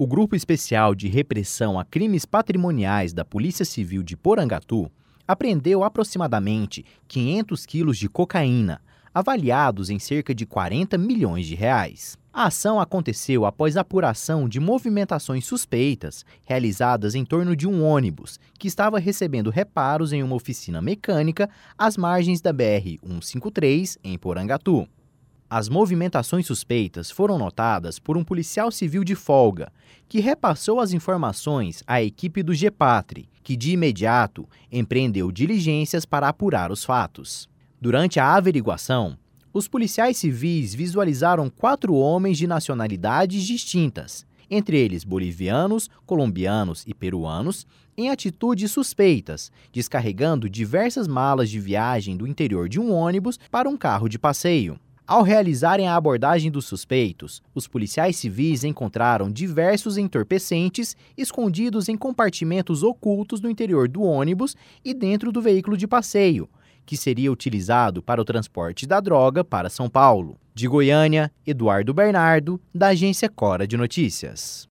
O Grupo Especial de Repressão a Crimes Patrimoniais da Polícia Civil de Porangatu apreendeu aproximadamente 500 quilos de cocaína, avaliados em cerca de 40 milhões de reais. A ação aconteceu após apuração de movimentações suspeitas realizadas em torno de um ônibus que estava recebendo reparos em uma oficina mecânica às margens da BR-153, em Porangatu. As movimentações suspeitas foram notadas por um policial civil de folga, que repassou as informações à equipe do GEPATRI, que de imediato empreendeu diligências para apurar os fatos. Durante a averiguação, os policiais civis visualizaram 4 homens de nacionalidades distintas, entre eles bolivianos, colombianos e peruanos, em atitudes suspeitas, descarregando diversas malas de viagem do interior de um ônibus para um carro de passeio. Ao realizarem a abordagem dos suspeitos, os policiais civis encontraram diversos entorpecentes escondidos em compartimentos ocultos no interior do ônibus e dentro do veículo de passeio, que seria utilizado para o transporte da droga para São Paulo. De Goiânia, Eduardo Bernardo, da agência Cora de Notícias.